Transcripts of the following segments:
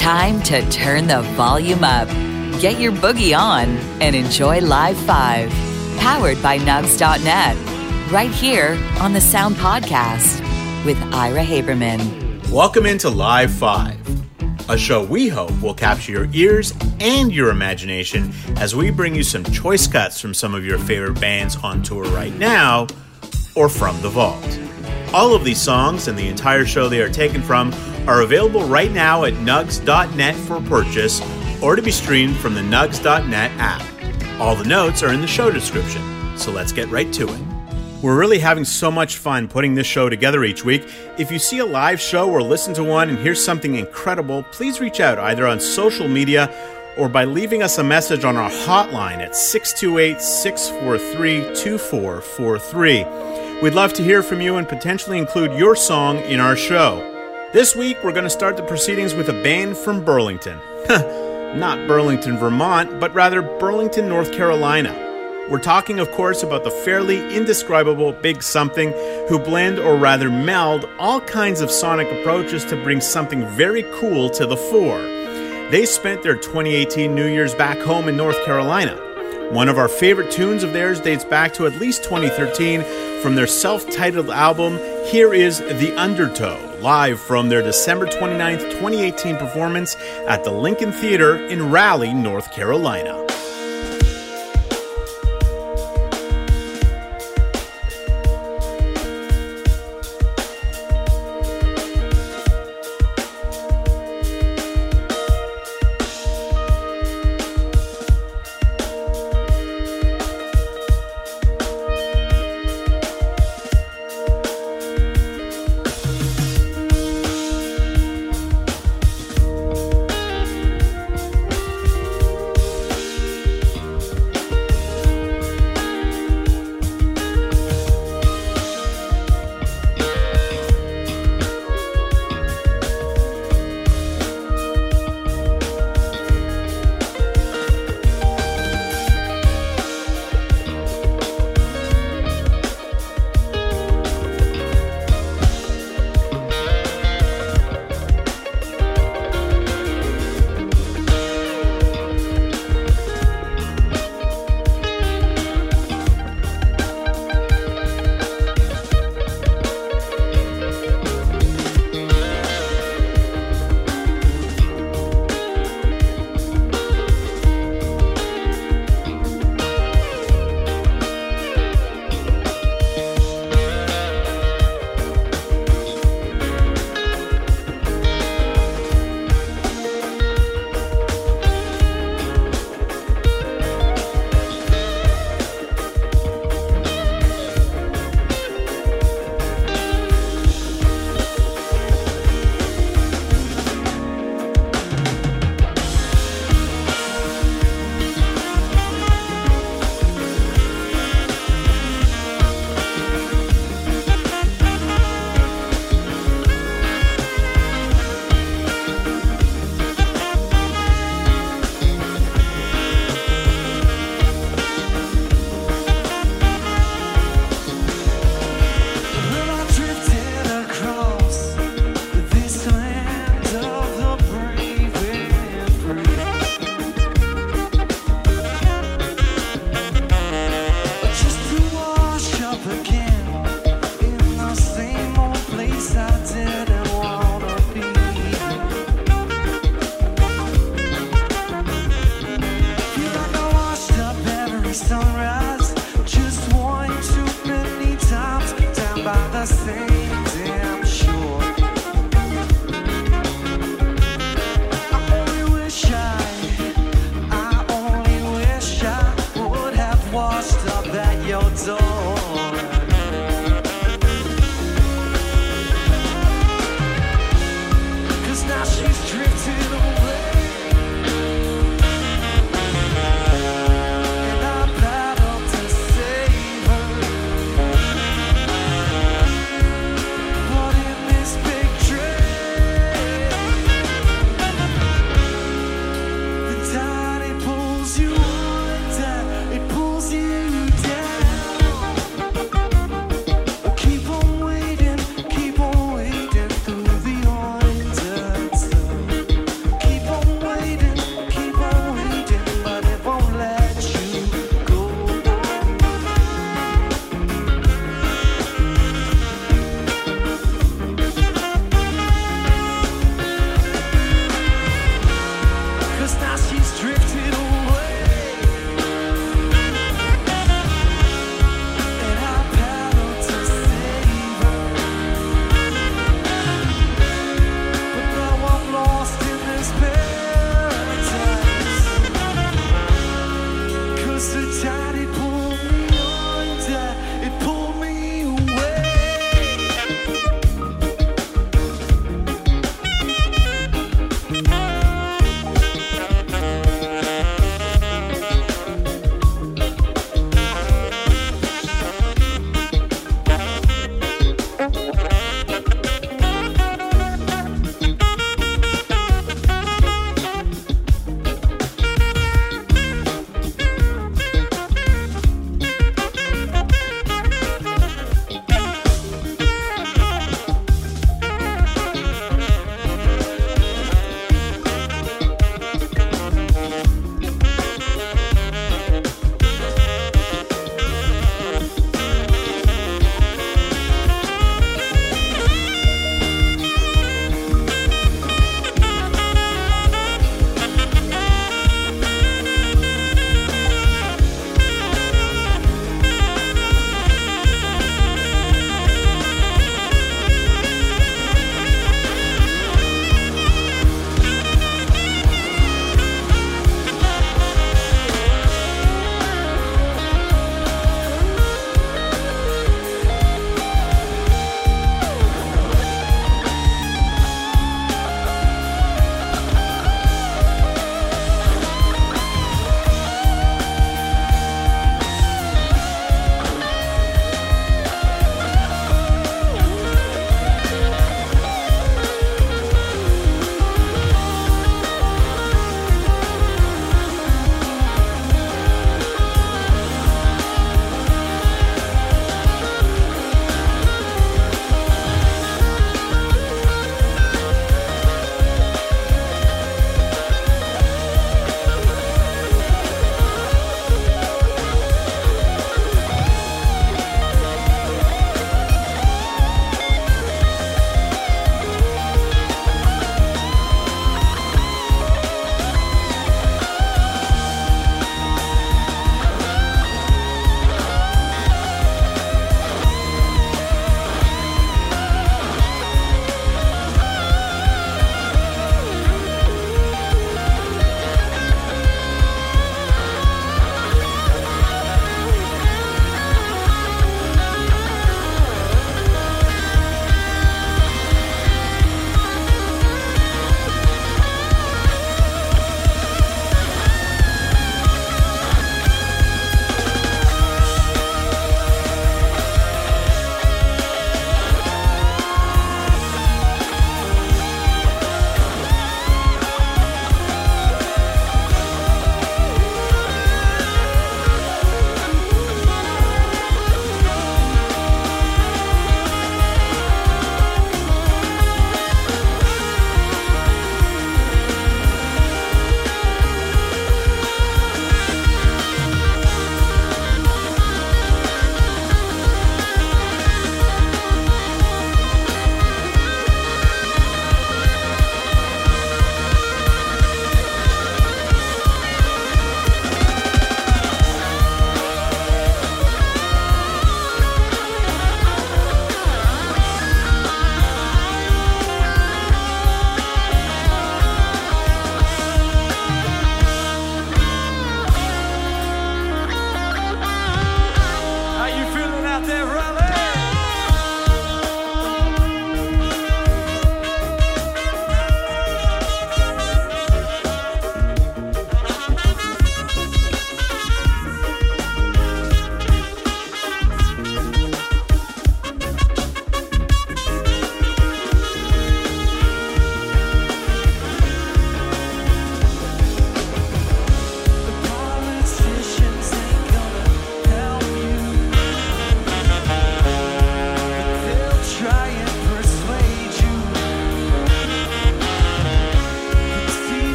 time to turn the volume up, get your boogie on, and enjoy Live 5, powered by Nugs.net, right here on the Sound Podcast with Ira Haberman. Welcome into Live 5, a show we hope will capture your ears and your imagination as we bring you some choice cuts from some of your favorite bands on tour right now or from the vault. All of these songs and the entire show they are taken from are available right now at Nugs.net for purchase or to be streamed from the Nugs.net app. All the notes are in the show description, so let's get right to it. We're really having so much fun putting this show together each week. If you see a live show or listen to one and hear something incredible, please reach out either on social media or by leaving us a message on our hotline at 628-643-2443. We'd love to hear from you and potentially include your song in our show. This week, we're going to start the proceedings with a band from Burlington. Not Burlington, Vermont, but rather Burlington, North Carolina. We're talking, of course, about the fairly indescribable Big Something, who blend or rather meld all kinds of sonic approaches to bring something very cool to the fore. They spent their 2018 New Year's back home in North Carolina. One of our favorite tunes of theirs dates back to at least 2013 from their self-titled album. Here is The Undertow, live from their December 29th, 2018 performance at the Lincoln Theater in Raleigh, North Carolina.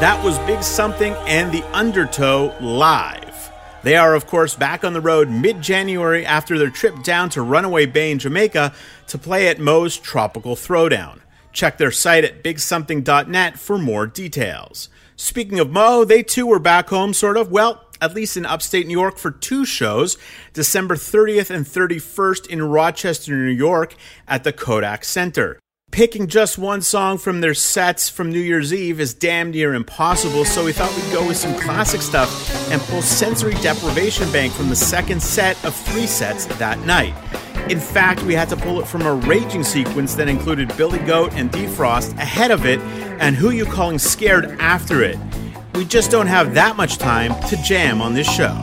That was Big Something and the Undertow live. They are, of course, back on the road mid-January after their trip down to Runaway Bay in Jamaica to play at Moe's Tropical Throwdown. Check their site at bigsomething.net for more details. Speaking of Moe, they too were back home, sort of, well, at least in upstate New York for 2 shows, December 30th and 31st in Rochester, New York at the Kodak Center. Picking just one song from their sets from New Year's Eve is damn near impossible, so we thought we'd go with some classic stuff and pull Sensory Deprivation Bank from the second set of 3 sets that night. In fact, we had to pull it from a raging sequence that included Billy Goat and Defrost ahead of it and Who You Calling Scared after it. We just don't have that much time to jam on this show.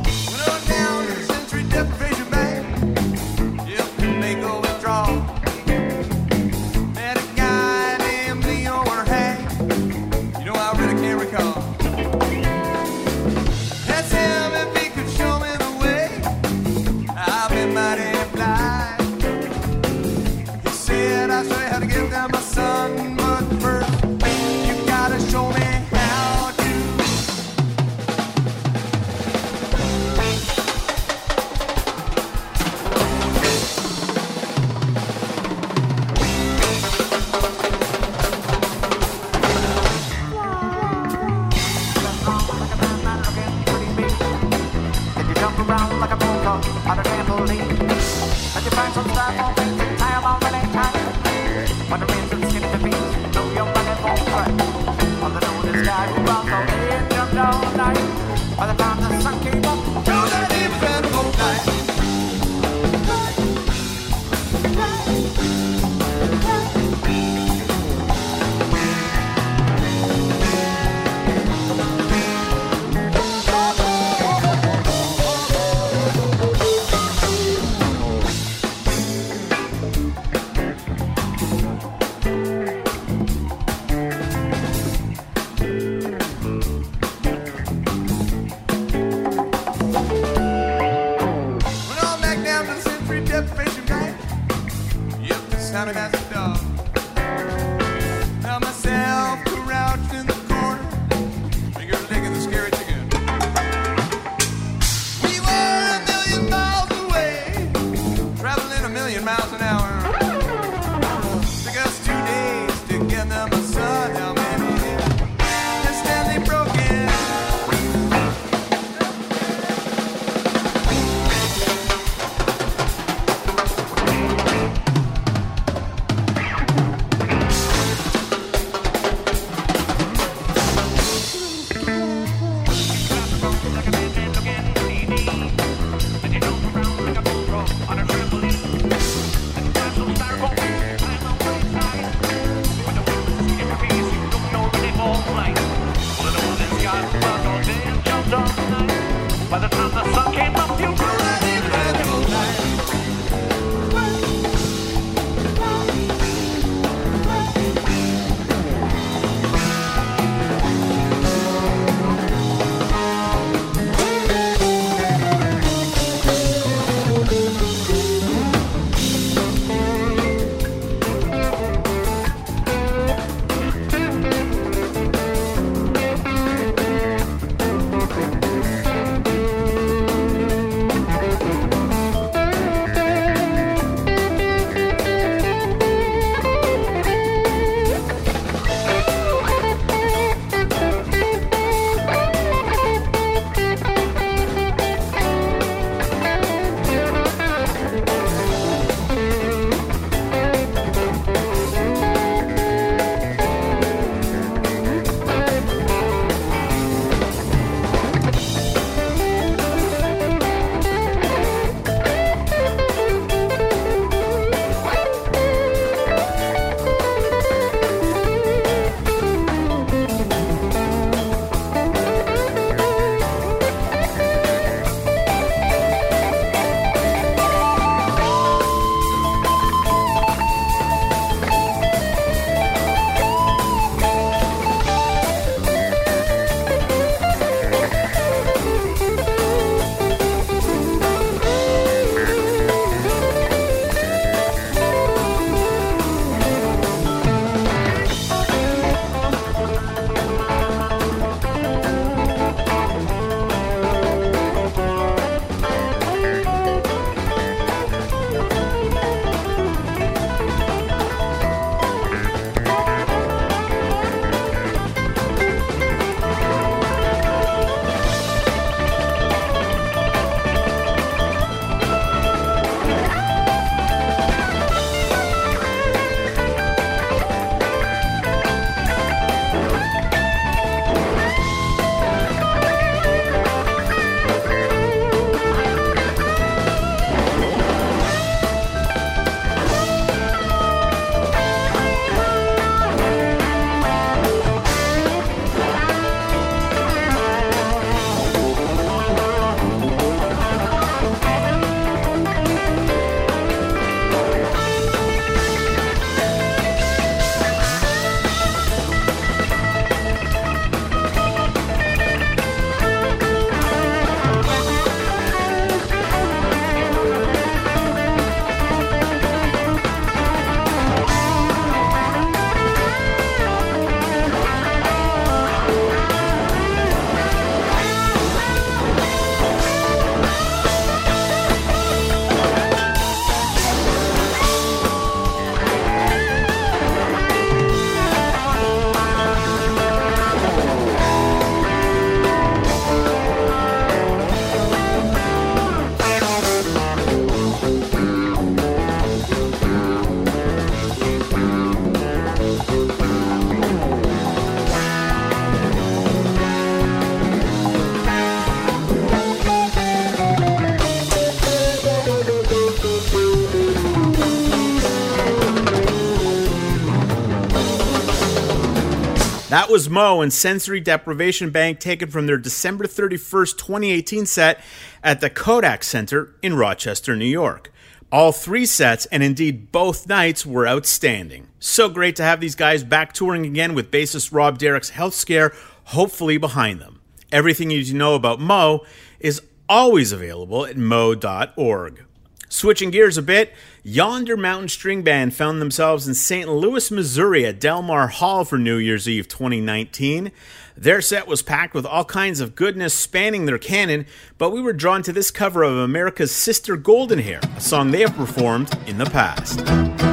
That was Mo and Sensory Deprivation Bank, taken from their December 31st, 2018 set at the Kodak Center in Rochester, New York. All three sets, and indeed both nights, were outstanding. So great to have these guys back touring again with bassist Rob Derrick's health scare hopefully behind them. Everything you need to know about Mo is always available at mo.org. Switching gears a bit, Yonder Mountain String Band found themselves in St. Louis, Missouri at Delmar Hall for New Year's Eve 2019. Their set was packed with all kinds of goodness spanning their canon, but we were drawn to this cover of America's Sister Golden Hair, a song they have performed in the past.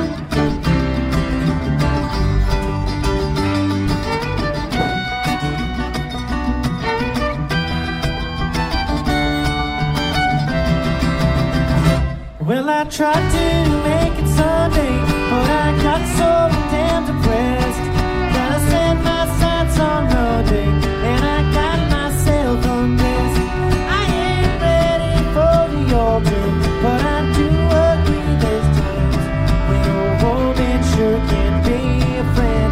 Well, I tried to make it Sunday, but I got so damn depressed. Gotta set my sights on Monday, and I got myself undressed. I ain't ready for the altar, but I do agree there's times when a woman sure can be a friend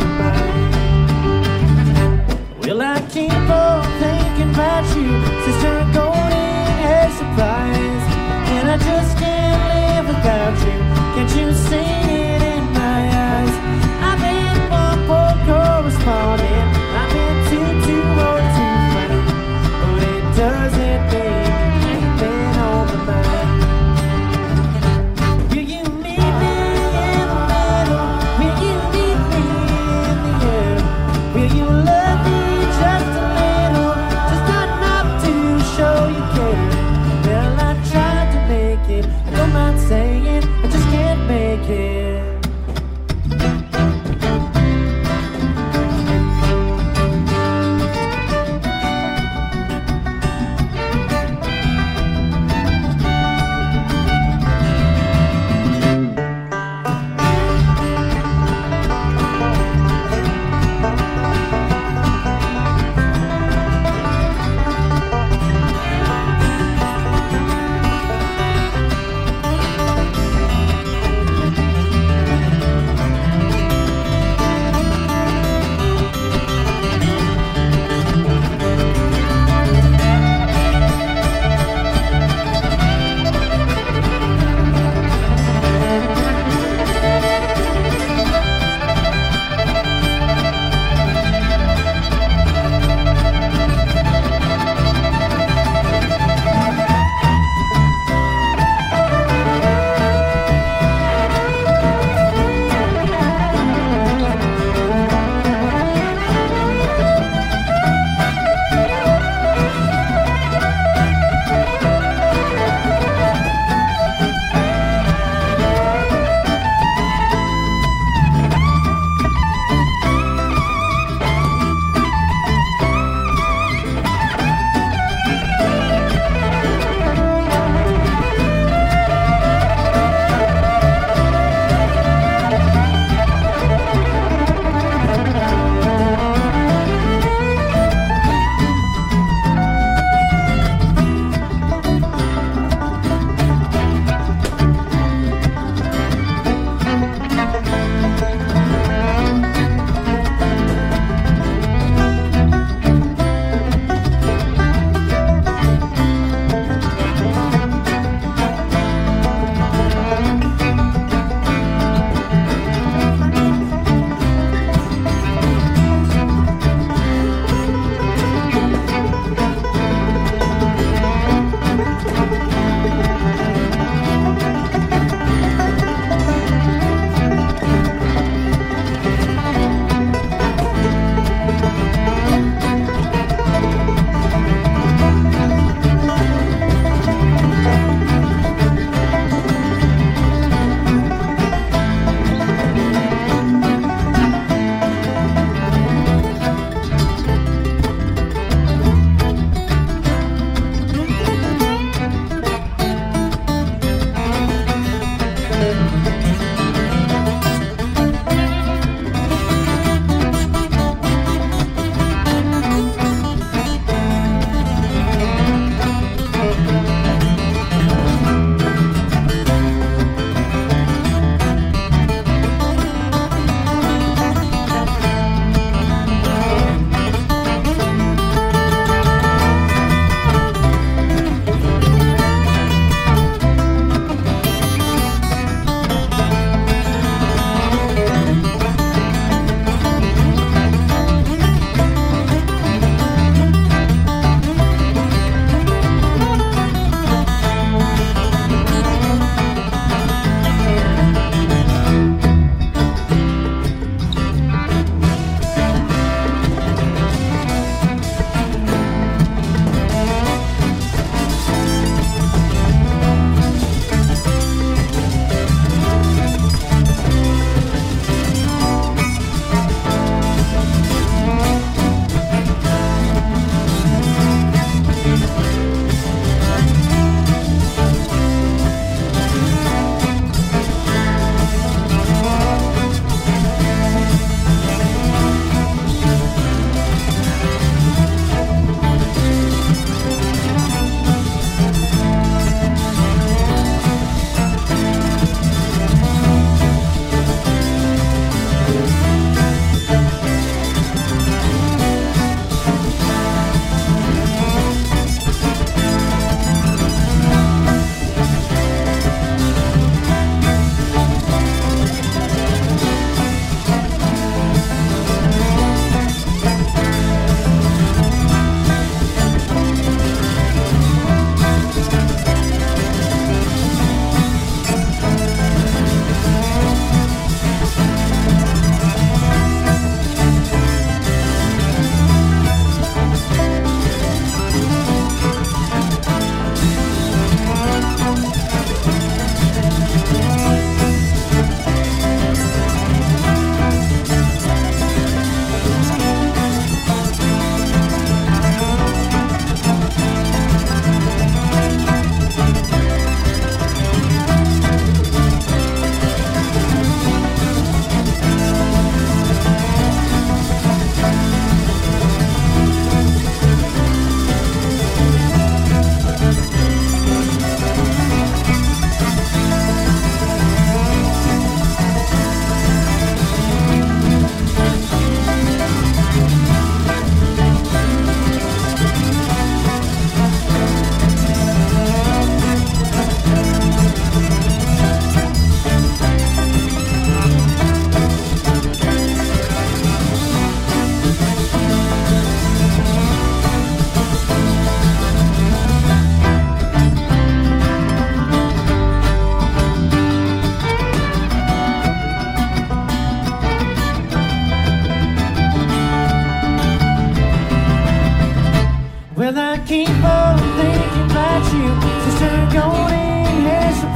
of mine. Well, I keep on thinking about you, Sister Golden Hair Surprise, and I just can't live without you.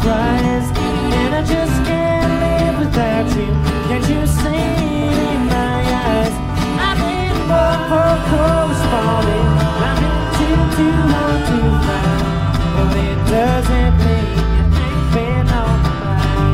tries. And I just can't live without you. Can't you see it in my eyes? I've been born for corresponding. I'm into too hard to find. But it doesn't mean you ain't been on my mind.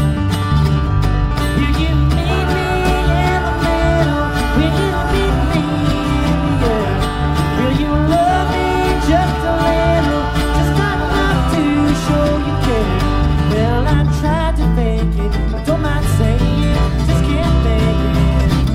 You meet me in the middle. Will you meet me in the air? Will you love me just a little? Just not enough to show you care. Well, I tried to fake it. Don't mind saying it. Just can't make it.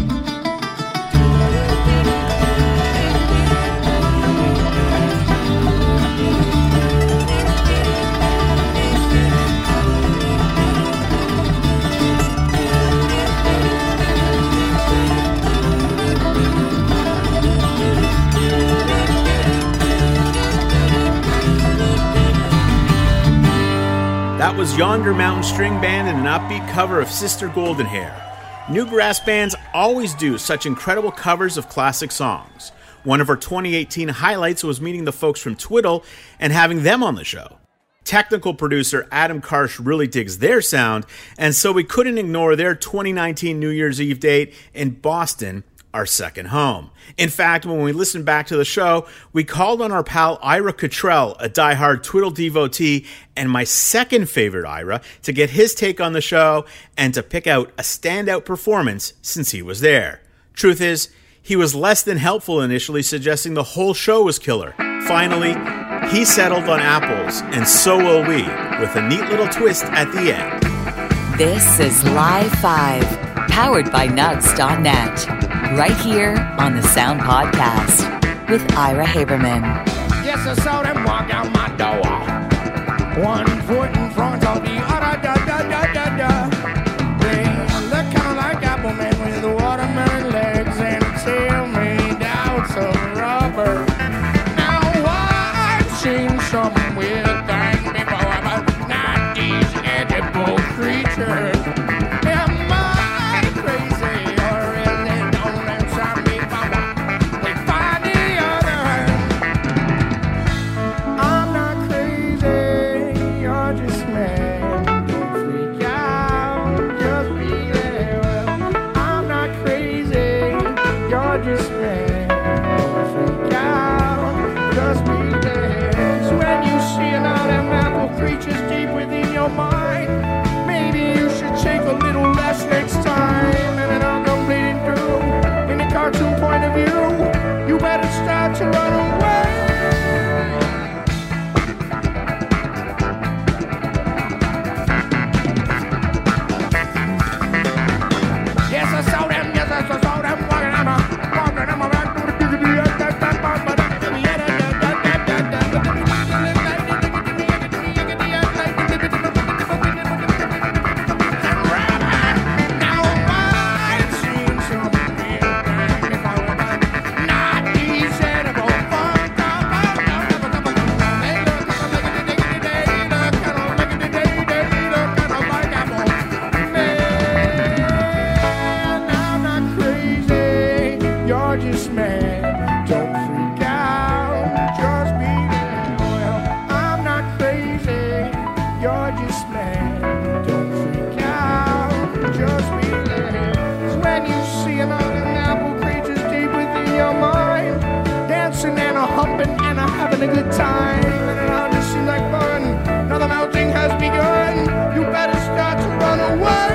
That was Yonder Mountain String Band in an upbeat cover of Sister Golden Hair. Newgrass bands always do such incredible covers of classic songs. One of our 2018 highlights was meeting the folks from Twiddle and having them on the show. Technical producer Adam Karsh really digs their sound, and so we couldn't ignore their 2019 New Year's Eve date in Boston, our second home. In fact, when we listened back to the show, we called on our pal Ira Cottrell, a diehard Twiddle devotee, and my second favorite Ira, to get his take on the show and to pick out a standout performance since he was there. Truth is, he was less than helpful initially, suggesting the whole show was killer. Finally, he settled on Apples, and so will we, with a neat little twist at the end. This is Live 5, powered by Nugs.net, right here on the Sound Podcast with Ira Haberman. Yes, I saw them walk out my door. One foot in front of the other, They look kind of like Appleman with watermelon legs and a tail made out of rubber. Now I've seen some weird things before, but not these edible creatures. Am I crazy or is it don't answer me? We find the other. I'm not crazy, you're just mad. Don't freak out, just be there. Well, I'm not crazy, you're just mad. Don't freak out, just be there. So when you see another apple creatures deep within your mind, maybe you should take a little less next time. And then I'll come bleeding through in the cartoon point of view. You better start to run away. Yes, I saw them. Yes, I saw them walking on my back. Now I've seen some weird things before, but not these edible fun. They look kind of like apple. Man, I'm not crazy, you're just mad. Don't freak out, just be there. Well, I'm not crazy, you're just mad. Don't freak out, just be there. So when you see another apple creatures deep within your mind, dancing and a humping and a having a good time, and it all just seems like fun. Now the melting has begun. You better start to run away.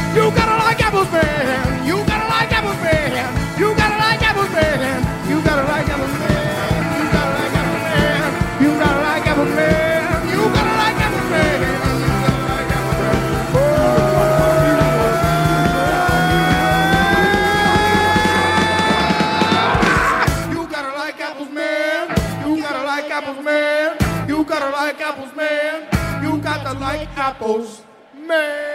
You gotta like apples, man. You gotta like apples, man. You gotta like apples, man. You gotta like apples, man. You gotta like apples, man. You gotta like apples, man. You gotta like apples, man. You gotta like apples, man. You gotta like apples, man. You gotta like apples, man. You gotta like apples, man. You gotta like apples, man.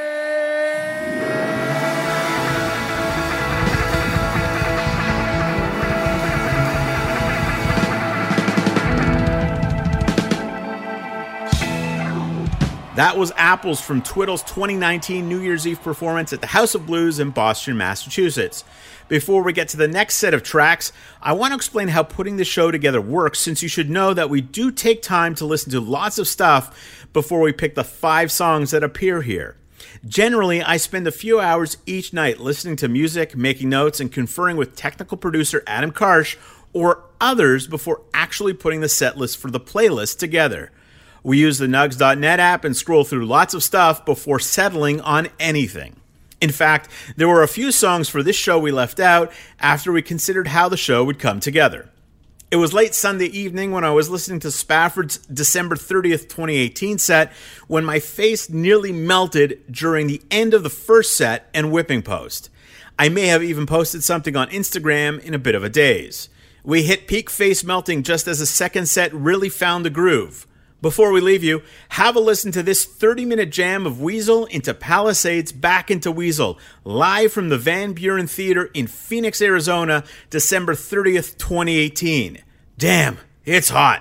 That was Apples from Twiddle's 2019 New Year's Eve performance at the House of Blues in Boston, Massachusetts. Before we get to the next set of tracks, I want to explain how putting the show together works, since you should know that we do take time to listen to lots of stuff before we pick the 5 songs that appear here. Generally, I spend a few hours each night listening to music, making notes, and conferring with technical producer Adam Karsh or others before actually putting the set list for the playlist together. We use the Nugs.net app and scroll through lots of stuff before settling on anything. In fact, there were a few songs for this show we left out after we considered how the show would come together. It was late Sunday evening when I was listening to Spafford's December 30th, 2018 set when my face nearly melted during the end of the first set and whipping post. I may have even posted something on Instagram in a bit of a daze. We hit peak face melting just as the second set really found the groove. Before we leave you, have a listen to this 30-minute jam of Weasel into Palisades Back into Weasel, live from the Van Buren Theater in Phoenix, Arizona, December 30th, 2018. Damn, it's hot.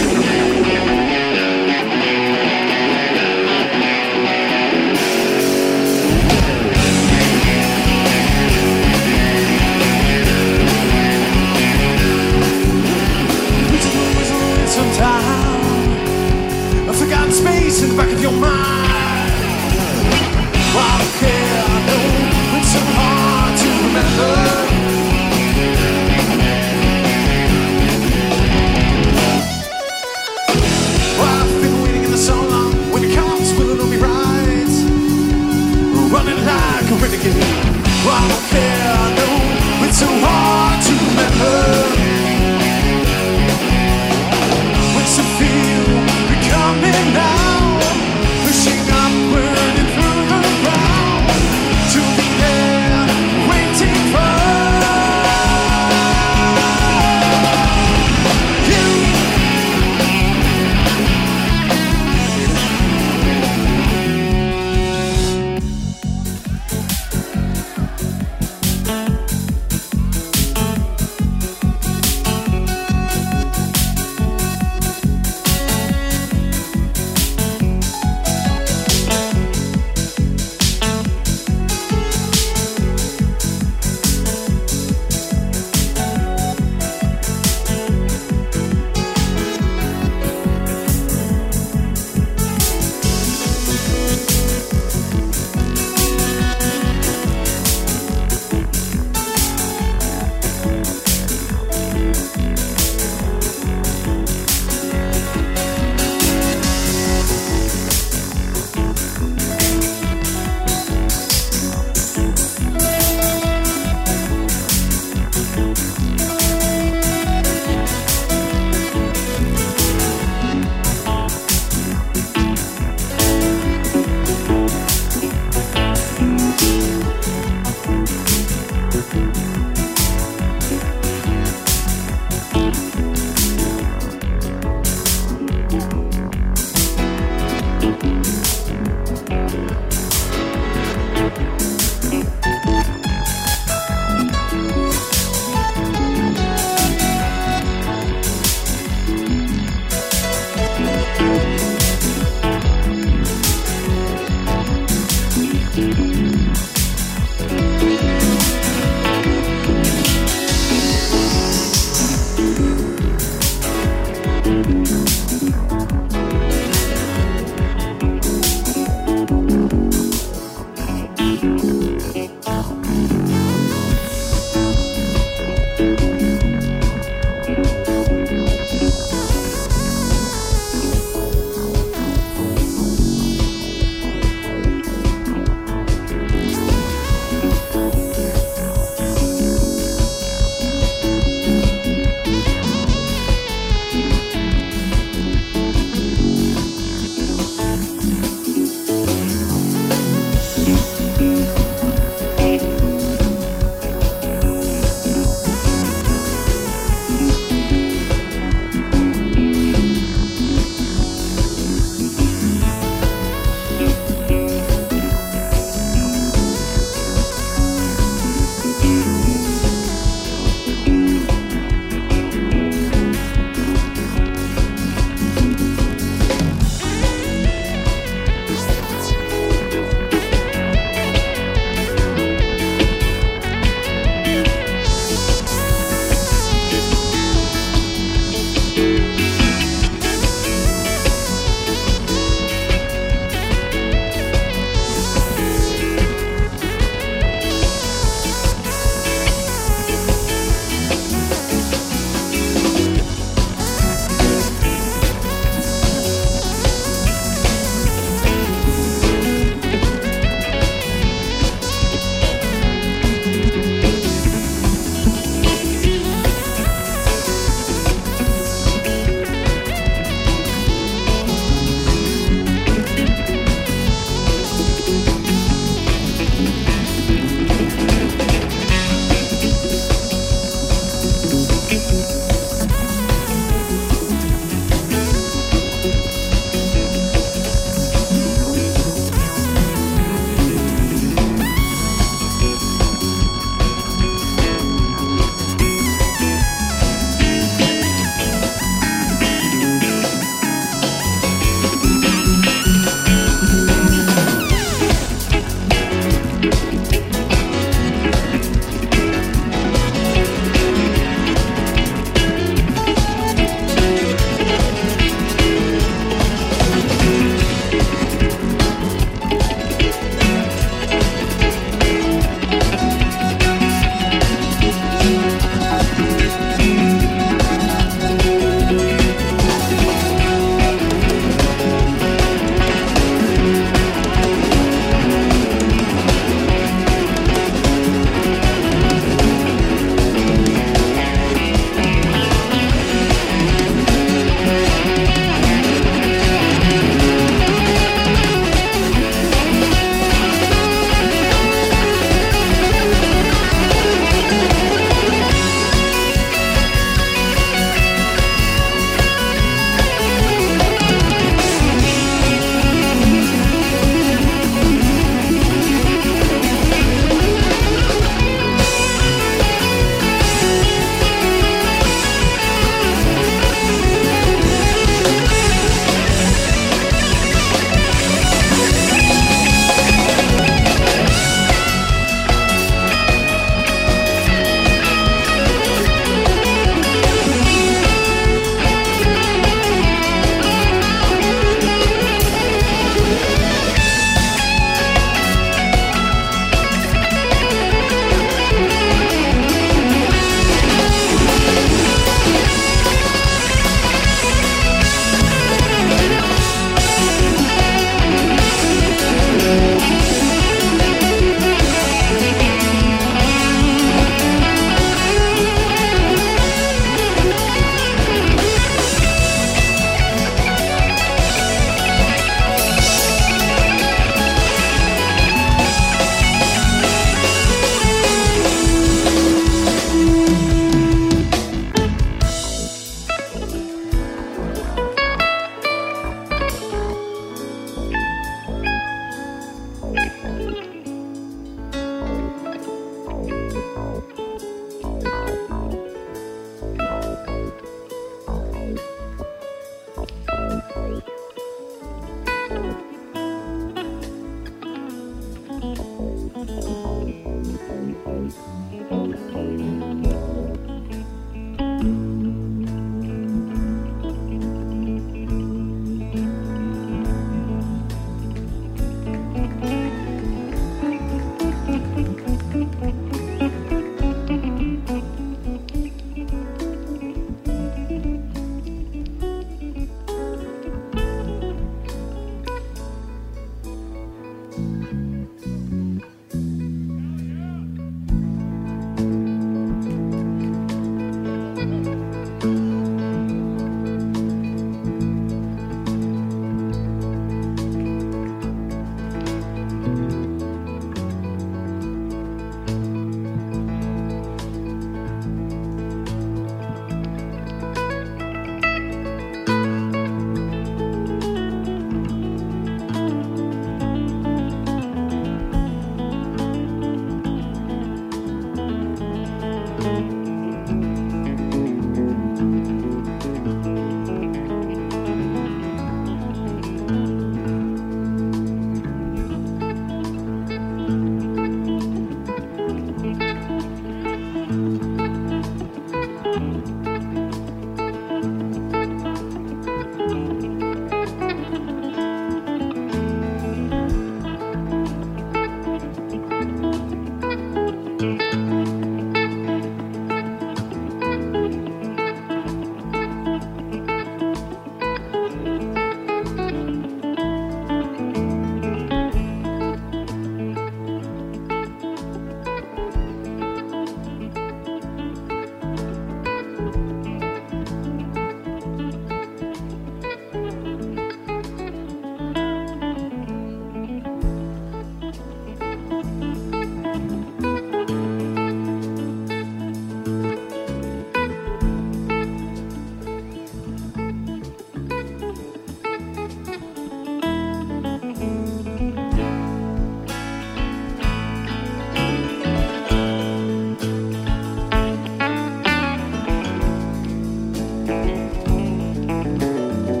Space in the back of your mind. Why care? I know it's so hard to remember. Well, I've been waiting in the so long. When it comes, will it all be right? Running like a renegade. Why care? I know it's so hard to remember. What's the feel? Coming down, pushing up, burning through the ground, to be there, waiting for you.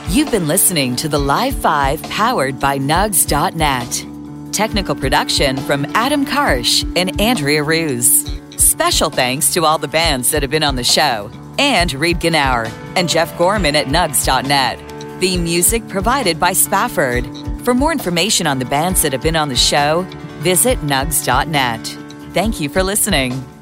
You've been listening to the Live 5 powered by Nugs.net. Technical production from Adam Karsh and Andrea Ruse. Special thanks to all the bands that have been on the show, and Reed Genauer and Jeff Gorman at Nugs.net. Theme music provided by Spafford. For more information on the bands that have been on the show, visit Nugs.net. Thank you for listening.